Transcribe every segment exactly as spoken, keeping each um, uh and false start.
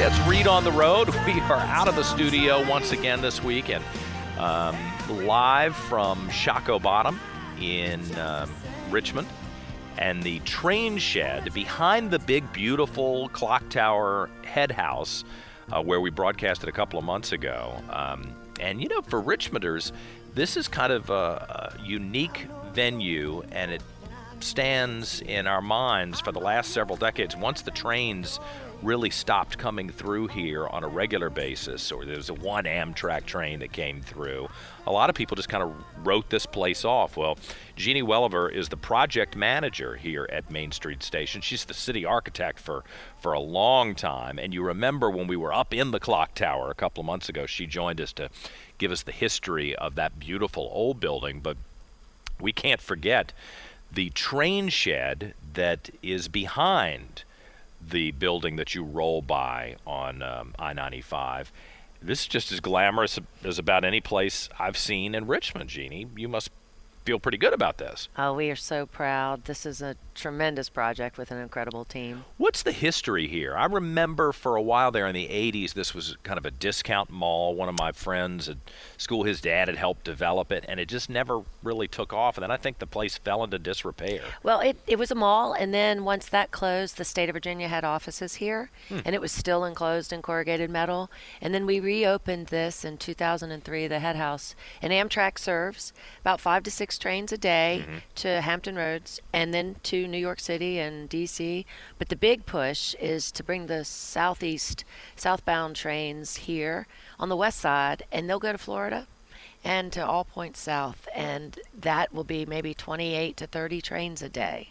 It's Read on the Road. We are out of the studio once again this week and um, live from Shockoe Bottom in um, Richmond. And the train shed behind the big, beautiful clock tower head house uh, where we broadcasted a couple of months ago. Um, and, you know, for Richmonders, this is kind of a, a unique venue, and it stands in our minds for the last several decades. Once the trains really stopped coming through here on a regular basis, or there was a one Amtrak train that came through, a lot of people just kind of wrote this place off. Well, Jeannie Welliver is the project manager here at Main Street Station. She's the city architect for, for a long time. And you remember when we were up in the clock tower a couple of months ago, she joined us to give us the history of that beautiful old building. But we can't forget the train shed that is behind the building that you roll by on um, I ninety-five. This is just as glamorous as about any place I've seen in Richmond, Jeannie. You must feel pretty good about this. Oh, we are so proud. This is a tremendous project with an incredible team. What's the history here? I remember for a while there in the eighties, this was kind of a discount mall. One of my friends at school, his dad had helped develop it, and it just never really took off. And then I think the place fell into disrepair. Well, it, it was a mall, and then once that closed, the state of Virginia had offices here, hmm. and it was still enclosed in corrugated metal. And then we reopened this in two thousand three, the head house. And Amtrak serves about five to six trains a day mm-hmm. to Hampton Roads, and then to New York City and D C. But the big push is to bring the southeast, southbound trains here on the west side, and they'll go to Florida and to all points south, and that will be maybe twenty-eight to thirty trains a day.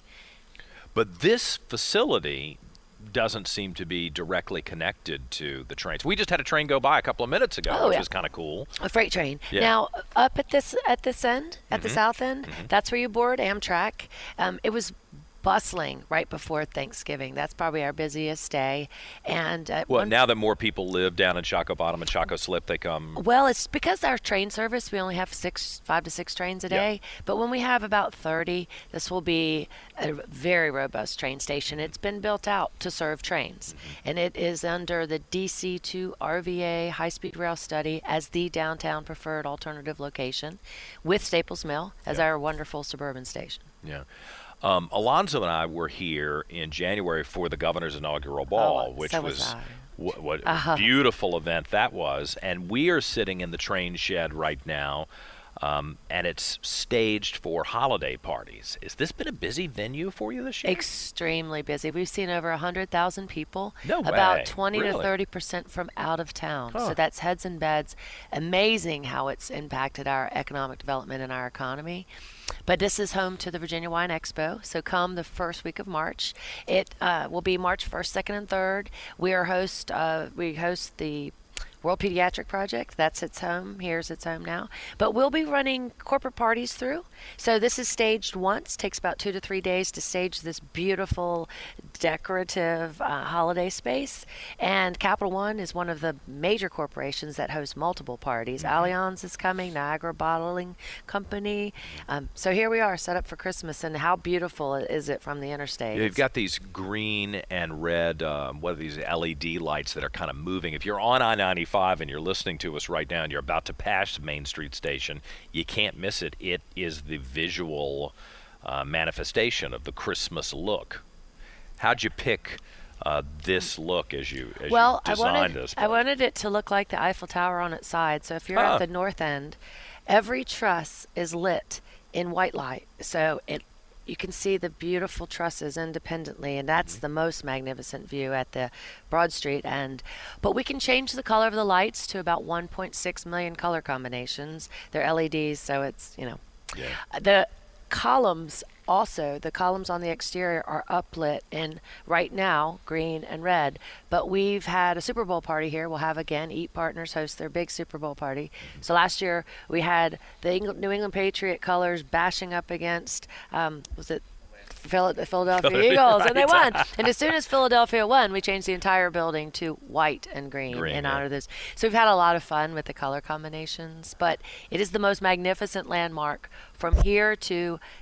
But this facility doesn't seem to be directly connected to the trains. We just had a train go by a couple of minutes ago, oh, which yeah. was kind of cool. A freight train. Yeah. Now, up at this at this end, at mm-hmm. the south end, mm-hmm. that's where you board Amtrak. Um, it was bustling right before Thanksgiving. That's probably our busiest day. And uh, well, now that more people live down in Shockoe Bottom and Shockoe Slip, they come. Well, it's because our train service, we only have six, five to six trains a day. Yep. But when we have about thirty, this will be a very robust train station. It's been built out to serve trains, mm-hmm. and it is under the D C two R V A high-speed rail study as the downtown preferred alternative location, with Staples Mill as yep. our wonderful suburban station. Yeah. Um, Alonzo and I were here in January for the governor's inaugural ball, oh, which so was, was what, what uh-huh. a beautiful event that was. And we are sitting in the train shed right now, um, and it's staged for holiday parties. Has this been a busy venue for you this year? Extremely busy. We've seen over one hundred thousand people. No way. About twenty really? to thirty percent from out of town. Huh. So that's heads and beds. Amazing how it's impacted our economic development and our economy. But this is home to the Virginia Wine Expo, so come the first week of March. It uh, will be March first, second, and third. We are host. Uh, we host the World Pediatric Project. That's its home. Here's its home now. But we'll be running corporate parties through. So this is staged once. Takes about two to three days to stage this beautiful, decorative uh, holiday space. And Capital One is one of the major corporations that host multiple parties. Mm-hmm. Allianz is coming, Niagara Bottling Company. Um, so here we are, set up for Christmas. And how beautiful is it from the interstate? You've got these green and red, um, what are these L E D lights that are kind of moving. If you're on I ninety-five and you're listening to us right now and you're about to pass Main Street Station, you can't miss it. It is the visual uh, manifestation of the Christmas look. How'd you pick uh, this look as you as well, you designed I wanted, this? I wanted it to look like the Eiffel Tower on its side. So if you're huh. at the north end, every truss is lit in white light. So it you can see the beautiful trusses independently, and that's the most magnificent view at the Broad Street end. But we can change the color of the lights to about one point six million color combinations. They're L E Ds, so it's, you know. Yeah. The columns also, the columns on the exterior are uplit in, right now, green and red. But we've had a Super Bowl party here. We'll have again, Eat Partners host their big Super Bowl party. So last year we had the England, New England Patriot colors bashing up against, um, was it Phil- the Philadelphia Eagles, and they won. And as soon as Philadelphia won, we changed the entire building to white and green, green in yeah. honor of this. So we've had a lot of fun with the color combinations, but it is the most magnificent landmark from here to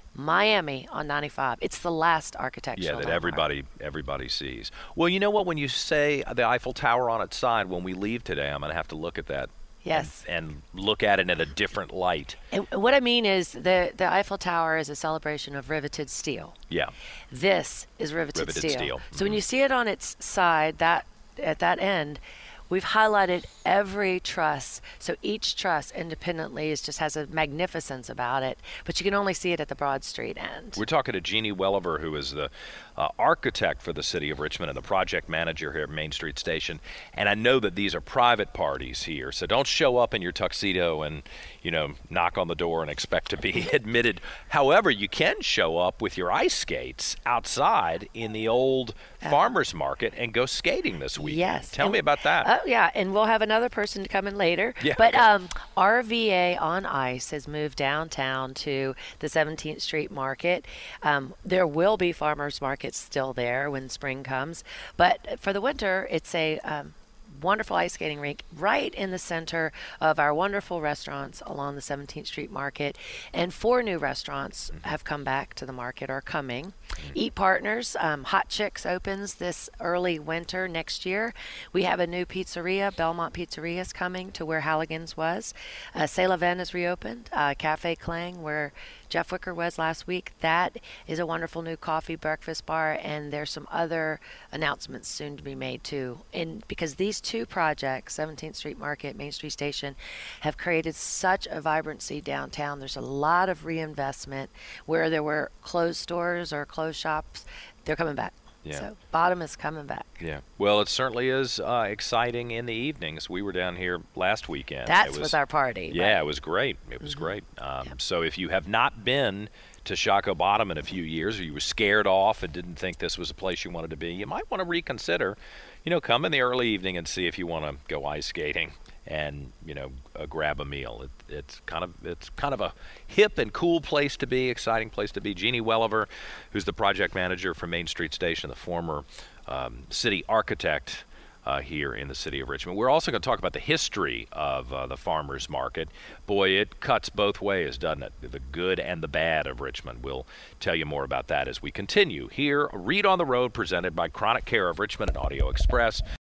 Miami on ninety-five. It's the last architectural Yeah, that landmark. everybody everybody sees. Well, you know what? When you say the Eiffel Tower on its side, when we leave today, I'm going to have to look at that. Yes. And, and look at it in a different light. And what I mean is the, the Eiffel Tower is a celebration of riveted steel. Yeah. This is riveted, Riveted steel. steel. So Mm-hmm. when you see it on its side, that at that end, we've highlighted every truss. So each truss independently is just has a magnificence about it, but you can only see it at the Broad Street end. We're talking to Jeannie Welliver, who is the uh, architect for the city of Richmond and the project manager here at Main Street Station. And I know that these are private parties here, so don't show up in your tuxedo and, you know, knock on the door and expect to be admitted. However, you can show up with your ice skates outside in the old Uh, farmers market and go skating this weekend. Yes. Tell And- me about that. Oh, yeah. And we'll have another person to come in later. Yeah, But okay. um, R V A on Ice has moved downtown to the seventeenth Street Market. Um, there will be farmers markets still there when spring comes. But for the winter, it's a um, wonderful ice skating rink right in the center of our wonderful restaurants along the seventeenth Street Market. And four new restaurants have come back to the market or coming. Eat Partners, um, Hot Chicks opens this early winter next year. We have a new pizzeria, Belmont Pizzeria is coming to where Halligan's was. Uh, C'est La Veine is reopened. Uh, Cafe Clang, where Jeff Wicker was last week, that is a wonderful new coffee breakfast bar, and there's some other announcements soon to be made too. And because these two projects, seventeenth Street Market, Main Street Station, have created such a vibrancy downtown. There's a lot of reinvestment where there were closed stores or closed shops. They're coming back. Yeah. So Bottom is coming back. Yeah. Well, it certainly is uh, exciting in the evenings. We were down here last weekend. That It was our party. Yeah, but- it was great. It was Mhm. great. Um, Yep. So if you have not been to Shockoe Bottom in a few years, or you were scared off and didn't think this was a place you wanted to be, you might want to reconsider. You know, come in the early evening and see if you want to go ice skating and you know uh, grab a meal. It, it's kind of it's kind of a hip and cool place to be, exciting place to be. Jeannie Welliver, who's the project manager for Main Street Station, the former um, city architect uh, here in the city of Richmond. We're also going to talk about the history of uh, the farmers market. Boy, it cuts both ways, doesn't it? The good and the bad of Richmond. We'll tell you more about that as we continue here. Read on the Road, presented by Chronic Care of Richmond and Audio Express.